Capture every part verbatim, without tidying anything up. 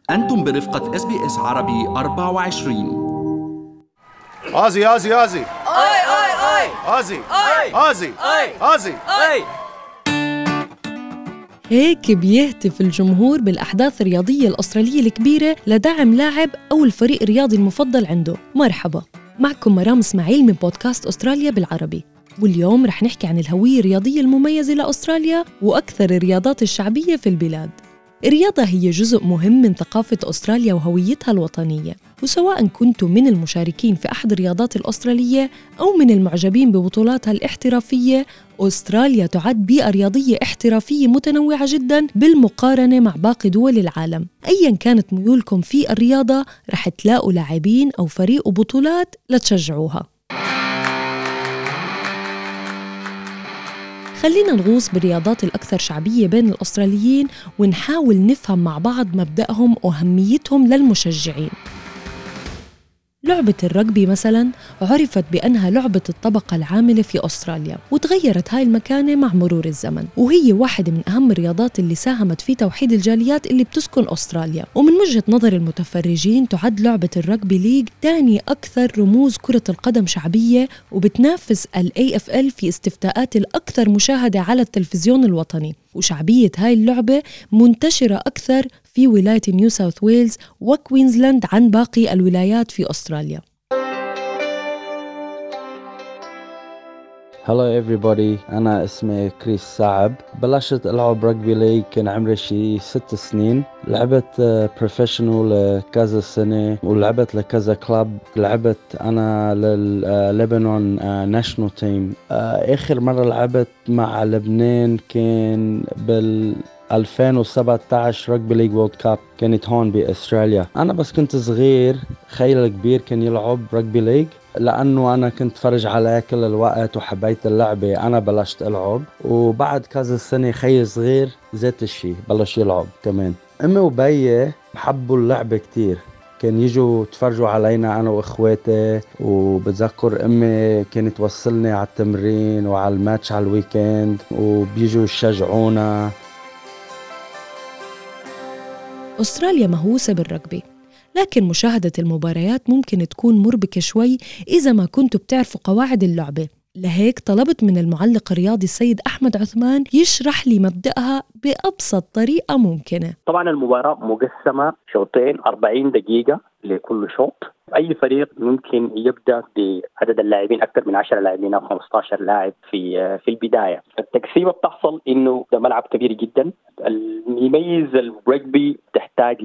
أنتم برفقة إس بي إس عربي أربعة وعشرين. آزي آزي آزي آي آي آي آزي آي آزي آي آزي آي. هيك بيهتف الجمهور بالأحداث الرياضية الأسترالية الكبيرة لدعم لاعب أو الفريق الرياضي المفضل عنده. مرحبا، معكم مرام اسماعيل من بودكاست أستراليا بالعربي، واليوم رح نحكي عن الهوية الرياضية المميزة لأستراليا وأكثر الرياضات الشعبية في البلاد. الرياضة هي جزء مهم من ثقافة أستراليا وهويتها الوطنية، وسواء كنتم من المشاركين في أحد الرياضات الأسترالية أو من المعجبين ببطولاتها الاحترافية، أستراليا تعد بيئة رياضية احترافية متنوعة جداً بالمقارنة مع باقي دول العالم. أياً كانت ميولكم في الرياضة رح تلاقوا لاعبين أو فريق وبطولات لتشجعوها. خلينا نغوص بالرياضات الأكثر شعبية بين الأستراليين ونحاول نفهم مع بعض مبدأهم وأهميتهم للمشجعين. لعبة الرجبي مثلاً عرفت بأنها لعبة الطبقة العاملة في أستراليا، وتغيرت هاي المكانة مع مرور الزمن، وهي واحدة من أهم الرياضات اللي ساهمت في توحيد الجاليات اللي بتسكن أستراليا. ومن وجهة نظر المتفرجين تعد لعبة الرجبي ليج تاني أكثر رموز كرة القدم شعبية، وبتنافس ال إيه إف إل في استفتاءات الأكثر مشاهدة على التلفزيون الوطني. وشعبية هاي اللعبة منتشرة أكثر في ولاية نيو ساوث ويلز وكوينزلاند عن باقي الولايات في أستراليا. Hello everybody، أنا اسمي كريس صعب. بلشت ألعب رجبي ليج كان عمري شي ست سنين. لعبت بروفيشنال كذا سنة ولعبت لكذا كلاب. لعبت أنا لللبنان ناشنال تيم. آخر مرة لعبت مع لبنان كان بال ألفين وسبعة عشر رجبي ليج وورلد كاب، كانت هون بأستراليا. أنا بس كنت صغير، خيل الكبير كان يلعب رجبي ليج، لأنه أنا كنت فرج على كل الوقت وحبيت اللعبة. أنا بلشت ألعب، وبعد كذا سنة خي صغير ذات الشي بلش يلعب كمان. أمي وبيي بحبوا اللعبة كتير، كان يجوا تفرجوا علينا أنا وإخواتي. وبتذكر أمي كانت توصلني على التمرين وعلى الماتش على الويكند، وبيجوا يشجعونا. أستراليا مهووسة بالرجبي، لكن مشاهدة المباريات ممكن تكون مربكة شوي إذا ما كنتوا بتعرفوا قواعد اللعبة. لهيك طلبت من المعلق الرياضي السيد أحمد عثمان يشرح لي مبدأها بأبسط طريقة ممكنة. طبعا المباراة مقسمة شوطين أربعين دقيقة لكل شوط. أي فريق ممكن يبدأ بعدد اللاعبين أكثر من عشرة لاعبين أو خمسة عشر لاعب في في البداية. التقسيمة بتحصل إنه ده ملعب كبير جدا. الميز الرجبي تحتاج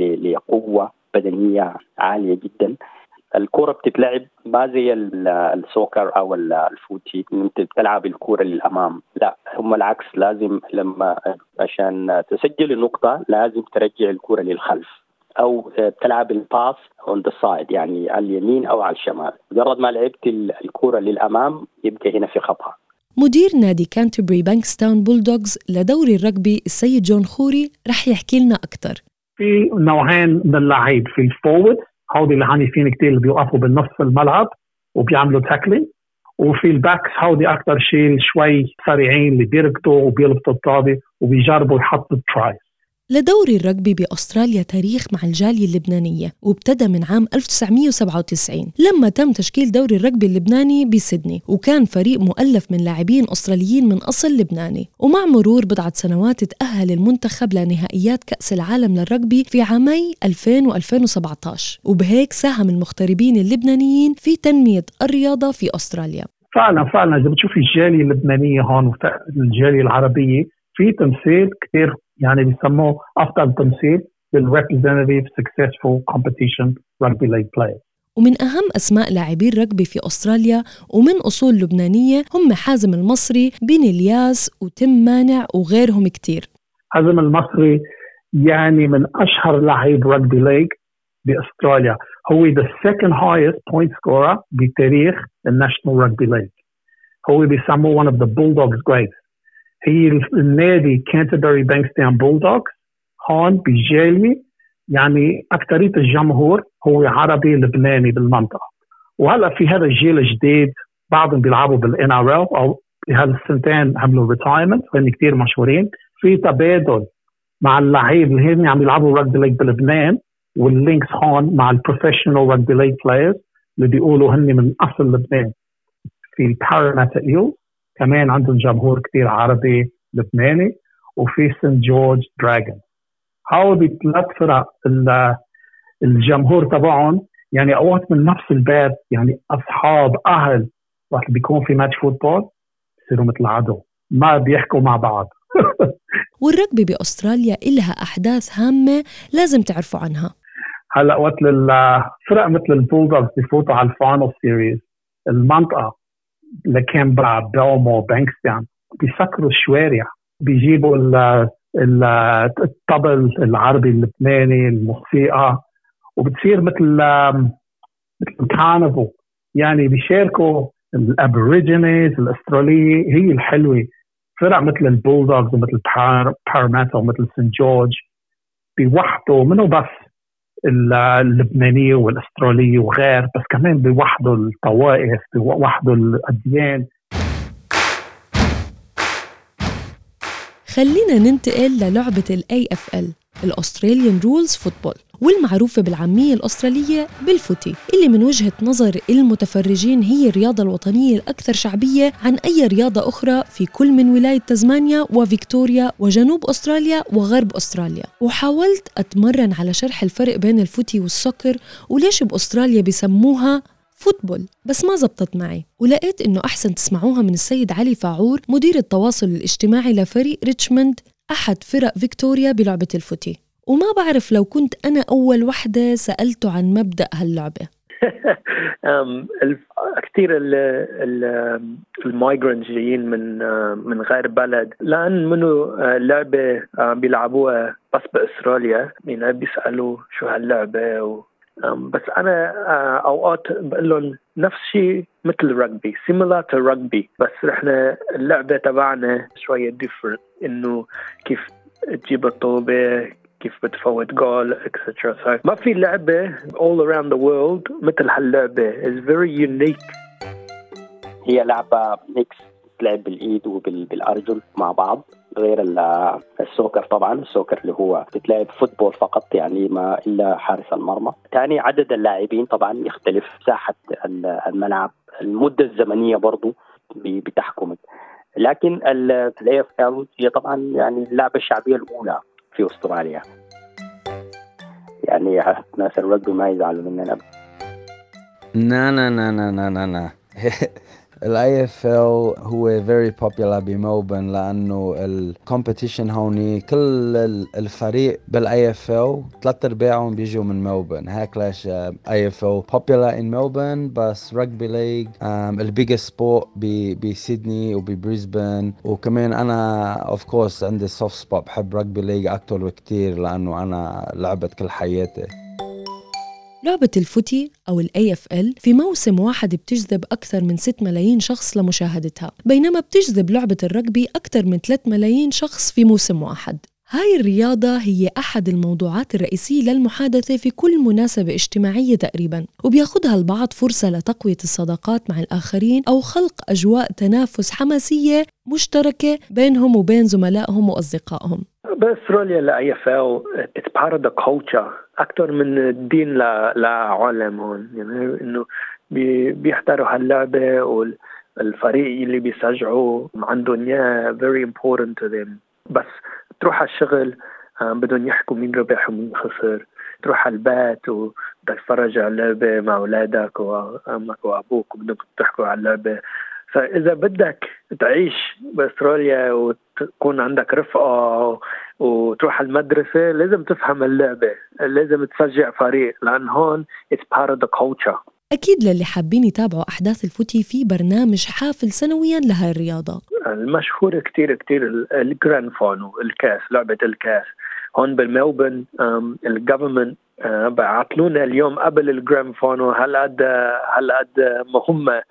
لقوة بدنية عالية جدا. الكرة بتتلعب ما زي السوكر أو الفوتي، أنت بتلعب الكرة للأمام، لا هم العكس. لازم لما عشان تسجل النقطة لازم ترجع الكرة للخلف، أو تلعب الباس on the side، يعني على اليمين أو على الشمال. مجرد ما لعبت الكرة للأمام يبقى هنا في خطأ. مدير نادي كانتربري بانكستاون بولدوغز لدوري الرجبي السيد جون خوري رح يحكي لنا أكتر. في نوعين من اللعيب، في الفورورد هودي اللي عنيفين كتير اللي بيوقفوا بالنص الملعب وبيعملوا تاكلينج، وفي الباك هودي أكتر شيء شوي سريعين اللي بيركضوا وبيلبطوا الطابة وبيجربوا يحطوا التراي. لدوري الرجبي بأستراليا تاريخ مع الجالية اللبنانية، وابتدى من عام ألف وتسعمية وسبعة وتسعين لما تم تشكيل دوري الرجبي اللبناني بسيدني، وكان فريق مؤلف من لاعبين أستراليين من أصل لبناني. ومع مرور بضعة سنوات تأهل المنتخب لنهائيات كأس العالم للرجبي في عامي ألفين وألفين وسبعة عشر، وبهيك ساهم المغتربين اللبنانيين في تنمية الرياضة في أستراليا. فعلا فعلا إذا بتشوفي الجالية اللبنانية هون والجالية العربية في تمثيل كتير، يعني بيسموه أفضل تمثيل للrepresentative successful competition rugby league players. ومن أهم أسماء لاعبي الرجبي في أستراليا ومن أصول لبنانية هم حازم المصري، بن الياس، وتم مانع، وغيرهم كتير. حازم المصري يعني من أشهر لاعب رجبي ليج بأستراليا، هو the second highest point scorer بتاريخ الناشنال رجبي ليج. هو بيسموه one of the Bulldogs greats. هي النادي كانتربري بانكستاون بولدوغز هون بجالي، يعني أكترية الجمهور هو عربي لبناني بالمنطقة. وهلأ في هذا الجيل الجديد بعضهم بيلعبوا بالإن آر إل أو بهالسنتين عملوا ريتايرمنت، هن كتير مشهورين. في تبادل مع اللعيب اللي هن عم يلعبوا رugby ليج بلبنان، واللينكس هون مع البروفيشنال رugby ليج بلايرز اللي بيقولوا هن من أصل لبنان. في الباراماتا إيلز كمان عندهم جمهور كتير عربي لبناني، وفي سنت جورج دراجون. هاو ثلاث فرق الجمهور تبعهم يعني اوقات من نفس الباب، يعني اصحاب اهل، وقت بيكون في ماتش فوتبول بصيروا مثل عدو، ما بيحكوا مع بعض. والركبي باستراليا إلها احداث هامه لازم تعرفوا عنها. هلا وقت الفرق مثل البولدوغز بيفوتوا على الفاينل سيريز، المنطقه لكامبرا، بيلمو، بانكستون بيسكروا الشوارع، بيجيبوا الطبل العربي اللبناني، الموسيقى، وبتصير مثل مثل كارنفال، يعني بيشاركوا الابوريجينيز الاستراليه. هي الحلوه فرق مثل البولدوغز ومثل باراماتا ومثل سنت جورج بيوحدوا منه بس اللبنانيه والاستراليه وغير، بس كمان بيوحدوا الطوائف، بيوحدوا الاديان. خلينا ننتقل للعبة ال إيه إف إل الأستراليان رولز فوتبول، والمعروفة بالعامية الأسترالية بالفوتي، اللي من وجهة نظر المتفرجين هي الرياضة الوطنية الأكثر شعبية عن أي رياضة أخرى في كل من ولاية تزمانيا وفيكتوريا وجنوب أستراليا وغرب أستراليا. وحاولت أتمرن على شرح الفرق بين الفوتي والسوكر وليش بأستراليا بيسموها فوتبول، بس ما زبطت معي، ولقيت إنه أحسن تسمعوها من السيد علي فاعور، مدير التواصل الاجتماعي لفريق ريتشموند، أحد فرق فيكتوريا بلعبة الفوتي. وما بعرف لو كنت أنا أول وحدة سألته عن مبدأ هاللعبة. كثير المايجرنتس جايين من من غير بلد، لأن منو لعبة بيلعبوها بس بأستراليا، يعني بيسألوا شو هاللعبة و بس أنا أوقات بقول لهم نفس شيء مثل الرجبي، similar to rugby، بس إحنا اللعبة تبعنا شوية different، إنه كيف تجيب الطوبة، كيف بتفوت جول إكسترا. so ما في لعبة all around the world مثل هاللعبة. is very unique. هي لعبة ميكس، تلعب بالإيد وبالأرجل مع بعض، غير السوكر. طبعا السوكر اللي هو بتلعب فوتبول فقط، يعني ما إلا حارس المرمى. ثاني عدد اللاعبين طبعا يختلف، مساحة الملعب، المدة الزمنية برضو بتحكم. لكن ال إيه إف إل هي طبعا يعني اللعبة الشعبية الأولى في أستراليا، يعني ناس الرجبي ما يزعلوا مننا. نا نا نا نا نا نا نا ال إيه إف إل هو very popular بملبورن، لأنه الكومبيتيشن هوني كل الفريق بال إيه إف إل ثلاث أرباعهم بيجوا من ملبورن. هيك ليش إيه إف إل popular in Melbourne. بس rugby league ال biggest sport بسيدني وببريسبن. وكمان أنا of course عندي soft spot، بحب rugby league أكتر بكتير لأنه أنا لعبت كل حياتي. لعبة الفوتي أو ال إيه إف إل في موسم واحد بتجذب أكثر من ستة ملايين شخص لمشاهدتها، بينما بتجذب لعبة الرجبي أكثر من ثلاثة ملايين شخص في موسم واحد. هاي الرياضة هي أحد الموضوعات الرئيسية للمحادثة في كل مناسبة اجتماعية تقريباً، وبياخدها البعض فرصة لتقوية الصداقات مع الآخرين أو خلق أجواء تنافس حماسية مشتركة بينهم وبين زملائهم وأصدقائهم. بأستراليا ال إيه إف إل it's part of the culture أكتر من الدين لعالم هون، يعني إنه بيحضروا هاللعبة، والفريق اللي بيشجعوا عندهم إياه very important to them. بس تروح على الشغل بدهم يحكوا مين ربح ومين خسر، تروح على البيت وبدك تتفرج على اللعبة مع أولادك وأمك وأبوك وبدك تحكوا على اللعبة. فإذا بدك تعيش بأستراليا وتكون عندك رفقة وتروح على المدرسة لازم تفهم اللعبة، لازم تشجع فريق، لأن هون it's part of the culture. أكيد للي حابين يتابعوا أحداث الفوتي في برنامج حافل سنوياً لهاي الرياضة. المشهور كتير كتير الجراند فاينل، الكاس، لعبة الكاس هون بالملبورن. الجوفرمنت بعتلونا اليوم قبل الجراند فاينل هالقد هالقد مهمة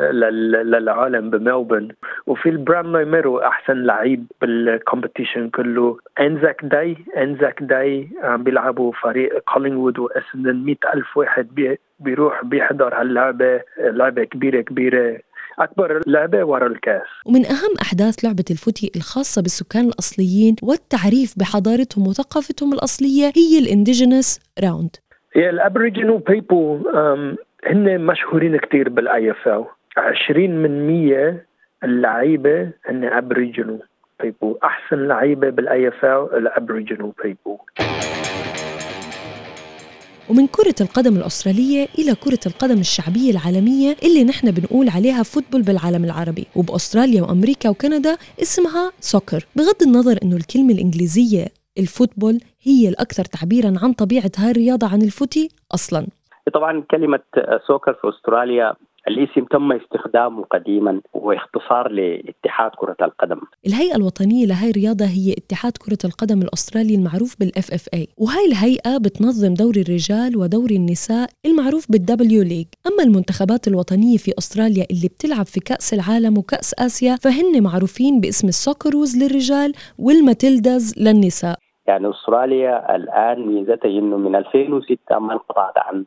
للعالم بملبورن. وفي البراملاي ميرو أحسن لعيب بالكومبيتيشن كله. أنزاك داي أنزاك داي بيلعبوا فريق كولينغوود وإسندن، مئة ألف واحد بي بيروح بيحضر هاللعبة، لعبة كبيرة كبيرة. أكبر لعبة وراء الكأس. ومن أهم أحداث لعبة الفوتي الخاصة بالسكان الأصليين والتعريف بحضارتهم وثقافتهم الأصلية هي الإنديجينس راوند. هي الأبريجينال بيبل هن مشهورين كتير بالآي إف إل. عشرين من مية اللعيبة هن أبريجينال بيبل. أحسن لعيبة بالآي إف إل الأبريجينال بيبل. ومن كرة القدم الأسترالية إلى كرة القدم الشعبية العالمية اللي نحن بنقول عليها فوتبول بالعالم العربي، وبأستراليا وأمريكا وكندا اسمها سوكر، بغض النظر إنه الكلمة الإنجليزية الفوتبول هي الأكثر تعبيراً عن طبيعة هاي الرياضة عن الفوتي أصلاً. طبعاً كلمة سوكر في أستراليا الاسم تم استخدامه قديما واختصار لاتحاد كرة القدم. الهيئة الوطنية لهاي الرياضة هي اتحاد كرة القدم الأسترالي المعروف بالإف إف إيه، وهاي الهيئة بتنظم دوري الرجال ودوري النساء المعروف بالدبليو ليج. أما المنتخبات الوطنية في أستراليا اللي بتلعب في كأس العالم وكأس آسيا فهن معروفين باسم السوكروز للرجال والماتيلداز للنساء. يعني أستراليا الآن ميزتها إنه من ألفين وستة ما انقطعت عن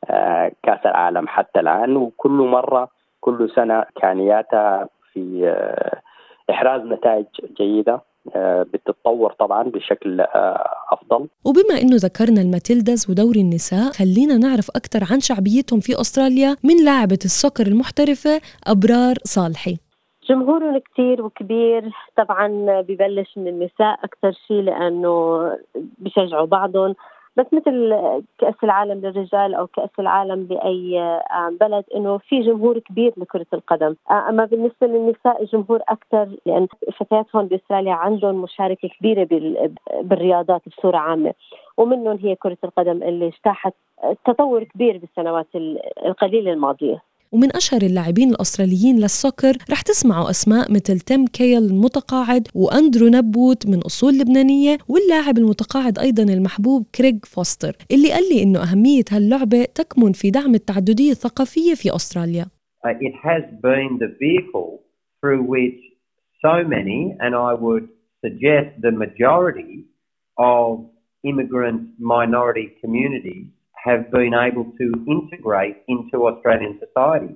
كأس العالم حتى الآن، وكل مرة كل سنة كانياتها في إحراز نتائج جيدة بتتطور طبعا بشكل أفضل. وبما إنه ذكرنا الماتيلداز ودوري النساء خلينا نعرف أكثر عن شعبيتهم في أستراليا من لاعبة السوكر المحترفة أبرار صالحي. جمهورهم كتير وكبير طبعا، ببلش من النساء أكثر شيء لأنه بيشجعوا بعضهم، بس مثل كأس العالم للرجال أو كأس العالم لأي بلد إنه في جمهور كبير لكرة القدم. أما بالنسبة للنساء الجمهور أكثر، لأن فتياتهم بأستراليا عندهم مشاركة كبيرة بالرياضات بصورة عامة، ومنهم هي كرة القدم اللي اجتاحت تطور كبير بالسنوات القليلة الماضية. ومن أشهر اللاعبين الأستراليين للسوكر رح تسمعوا أسماء مثل تيم كيل المتقاعد وأندرو نبوت من أصول لبنانية، واللاعب المتقاعد أيضاً المحبوب كريغ فوستر اللي قال لي إنه أهمية هاللعبة تكمن في دعم التعددية الثقافية في أستراليا. It has been the vehicle through which so many, and I would suggest the majority of immigrant minority communities have been able to integrate into Australian society.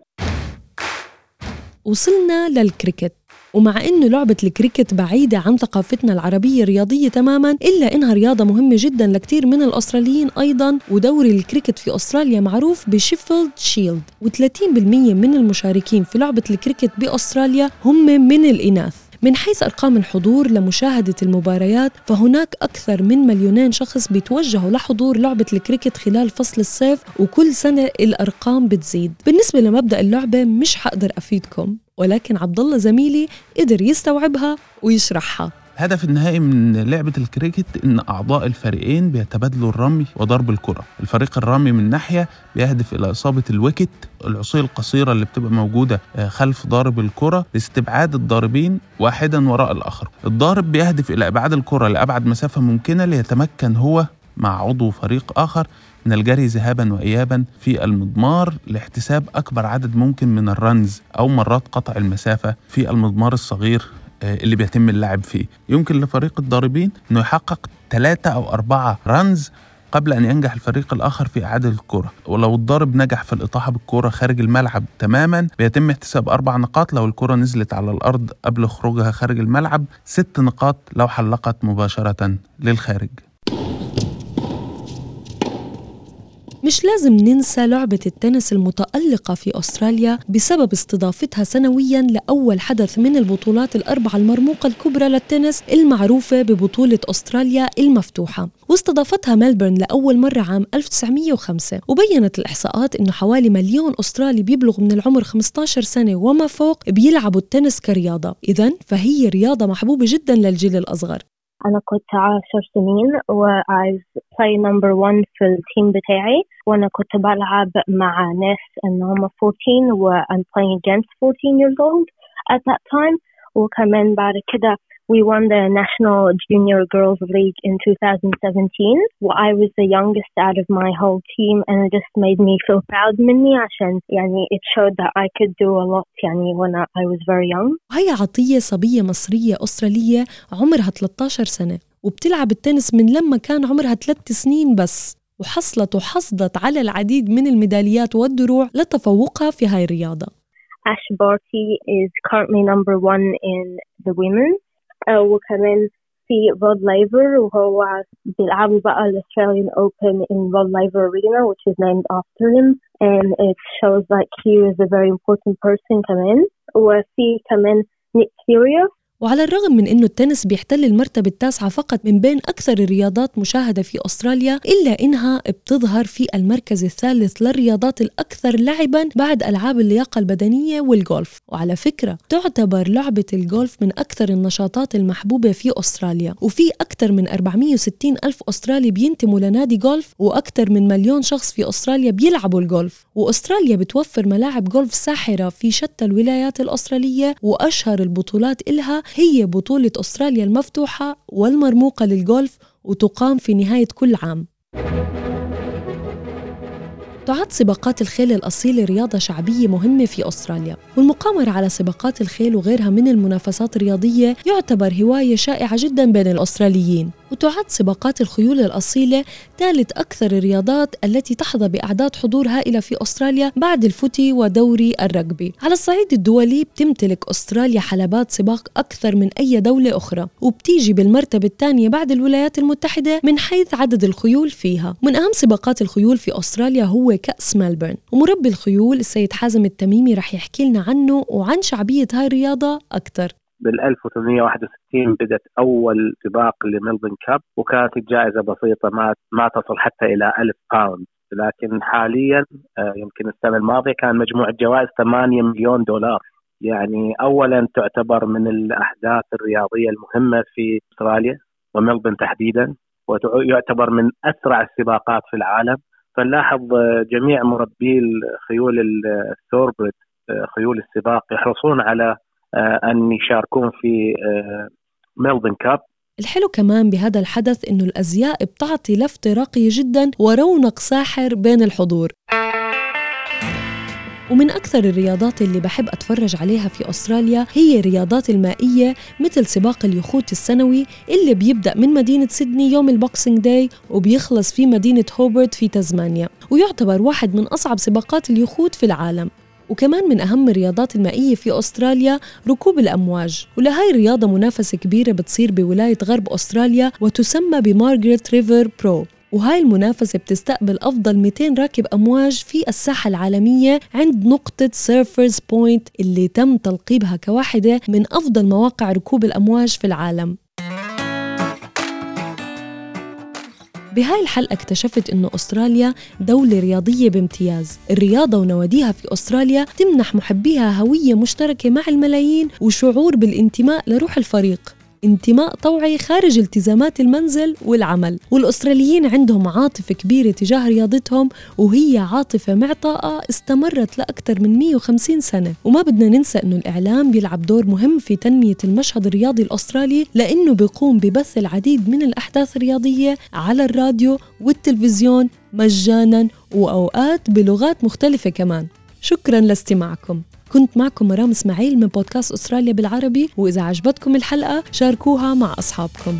وصلنا للكريكت، ومع إنه لعبة الكريكت بعيدة عن ثقافتنا العربية الرياضية تماماً، إلا إنها رياضة مهمة جداً لكتير من الأستراليين أيضاً. ودوري الكريكت في أستراليا معروف بشيفيلد شيلد، وثلاثين بالمية من المشاركين في لعبة الكريكت بأستراليا هم من الإناث. من حيث أرقام الحضور لمشاهدة المباريات فهناك أكثر من مليونين شخص بيتوجهوا لحضور لعبة الكريكت خلال فصل الصيف، وكل سنة الأرقام بتزيد. بالنسبة لمبدأ اللعبة مش حقدر أفيدكم، ولكن عبد الله زميلي قدر يستوعبها ويشرحها. الهدف النهائي من لعبة الكريكت إن أعضاء الفريقين بيتبادلوا الرمي وضرب الكرة. الفريق الرمي من ناحية بيهدف إلى إصابة الويكت، العصي القصيرة اللي بتبقى موجودة خلف ضارب الكرة، لاستبعاد الضاربين واحدا وراء الآخر. الضارب بيهدف إلى إبعاد الكرة لأبعد مسافة ممكنة ليتمكن هو مع عضو فريق آخر من الجري ذهابا وإيابا في المضمار لاحتساب أكبر عدد ممكن من الرنز أو مرات قطع المسافة في المضمار الصغير اللي بيتم اللعب فيه. يمكن لفريق الضاربين أنه يحقق ثلاثة أو أربعة رنز قبل أن ينجح الفريق الآخر في إعادة الكرة، ولو الضارب نجح في الإطاحة بالكرة خارج الملعب تماما بيتم احتساب أربع نقاط لو الكرة نزلت على الأرض قبل خروجها خارج الملعب، ست نقاط لو حلقت مباشرة للخارج. مش لازم ننسى لعبة التنس المتألقة في أستراليا بسبب استضافتها سنوياً لأول حدث من البطولات الأربعة المرموقة الكبرى للتنس المعروفة ببطولة أستراليا المفتوحة، واستضافتها ملبورن لأول مرة عام ألف وتسعمية وخمسة. وبيّنت الإحصاءات إنه حوالي مليون أسترالي بيبلغ من العمر خمسة عشر سنة وما فوق بيلعبوا التنس كرياضة، إذن فهي رياضة محبوبة جداً للجيل الأصغر. أنا كنت عشر سنين و I play number one في التيم بتاعي، وأنا كنت بلعب مع ناس إنهم fourteen و I'm playing against fourteen years old at that time. وكمان بعد كده we won the National Junior Girls League in two thousand seventeen. I was the youngest out of my whole team and it just made me feel proud مني عشان يعني it showed that I could do a lot يعني when I was very young. هي عطية صبية مصرية أسترالية عمرها ثلاثة عشر سنة وبتلعب التنس من لما كان عمرها ثلاث سنين بس، وحصلت وحصدت على العديد من الميداليات والدروع لتفوقها في هاي الرياضة. Ash Barty is currently number one in the women. uh, وكمان في Rod Laver وهو بيلعبوا بقى ال Australian Open in Rod Laver Arena, which is named after him, and it shows like he is a very important person كمان. وفي كمان Nick Kyrgios. وعلى الرغم من أنه التنس بيحتل المرتبة التاسعة فقط من بين أكثر الرياضات مشاهدة في أستراليا، إلا إنها بتظهر في المركز الثالث للرياضات الأكثر لعباً بعد ألعاب اللياقة البدنية والجولف. وعلى فكرة تعتبر لعبة الجولف من أكثر النشاطات المحبوبة في أستراليا، وفي أكثر من أربعمية وستين ألف أسترالي بينتموا لنادي جولف، وأكثر من مليون شخص في أستراليا بيلعبوا الجولف. وأستراليا بتوفر ملاعب جولف ساحرة في شتى الولايات الأسترالية، وأشهر البطولات إلها هي بطولة أستراليا المفتوحة والمرموقة للجولف، وتقام في نهاية كل عام. تعد سباقات الخيل الأصيلة رياضة شعبية مهمة في أستراليا، والمقامرة على سباقات الخيل وغيرها من المنافسات الرياضية يعتبر هواية شائعة جدا بين الأستراليين. وتعد سباقات الخيول الأصيلة ثالث أكثر الرياضات التي تحظى بأعداد حضور هائلة في أستراليا بعد الفوتي ودوري الرجبي. على الصعيد الدولي بتمتلك أستراليا حلبات سباق أكثر من أي دولة أخرى، وبتيجي بالمرتبة الثانية بعد الولايات المتحدة من حيث عدد الخيول فيها. من أهم سباقات الخيول في أستراليا هو كأس ملبورن، ومربي الخيول السيد حازم التميمي رح يحكي لنا عنه وعن شعبية هاي الرياضة أكثر. بال ألف وثمانمية وواحد وستين بدأت أول سباق لملبورن كاب، وكانت الجائزة بسيطة ما ما تصل حتى إلى ألف باوند، لكن حاليا يمكن السنة الماضية كان مجموع الجوائز ثمانية مليون دولار. يعني أولا تعتبر من الأحداث الرياضية المهمة في أستراليا وملبورن تحديدا، ويعتبر من أسرع السباقات في العالم. فنلاحظ جميع مربي الخيول الثوربريد خيول السباق يحرصون على أن يشاركون في ملبورن كاب. الحلو كمان بهذا الحدث إنه الأزياء بتعطي لفتة راقية جدا ورونق ساحر بين الحضور. ومن أكثر الرياضات اللي بحب أتفرج عليها في أستراليا هي الرياضات المائية، مثل سباق اليخوت السنوي اللي بيبدأ من مدينة سيدني يوم البوكسينج داي وبيخلص في مدينة هوبرت في تزمانيا، ويعتبر واحد من أصعب سباقات اليخوت في العالم. وكمان من أهم الرياضات المائية في أستراليا ركوب الأمواج، ولهاي الرياضة منافسة كبيرة بتصير بولاية غرب أستراليا وتسمى بمارغريت ريفر برو. وهاي المنافسة بتستقبل أفضل مئتين راكب أمواج في الساحة العالمية عند نقطة سيرفرز بوينت اللي تم تلقيبها كواحدة من أفضل مواقع ركوب الأمواج في العالم. بهاي الحلقة اكتشفت إنه أستراليا دولة رياضية بامتياز. الرياضة ونواديها في أستراليا تمنح محبيها هوية مشتركة مع الملايين وشعور بالانتماء لروح الفريق، انتماء طوعي خارج التزامات المنزل والعمل. والأستراليين عندهم عاطفة كبيرة تجاه رياضتهم، وهي عاطفة معطاءة استمرت لأكثر من مئة وخمسين سنة. وما بدنا ننسى أنه الإعلام بيلعب دور مهم في تنمية المشهد الرياضي الأسترالي، لأنه بيقوم ببث العديد من الأحداث الرياضية على الراديو والتلفزيون مجاناً، وأوقات بلغات مختلفة كمان. شكراً لاستماعكم. كنت معكم مرام اسماعيل من بودكاست أستراليا بالعربي، وإذا عجبتكم الحلقة شاركوها مع أصحابكم.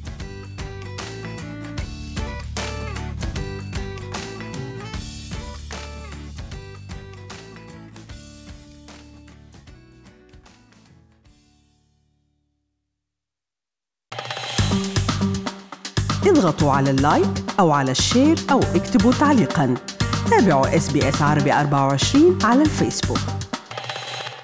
اضغطوا على اللايك أو على الشير أو اكتبوا تعليقاً. تابعوا إس بي إس عربي أربعة وعشرين على الفيسبوك.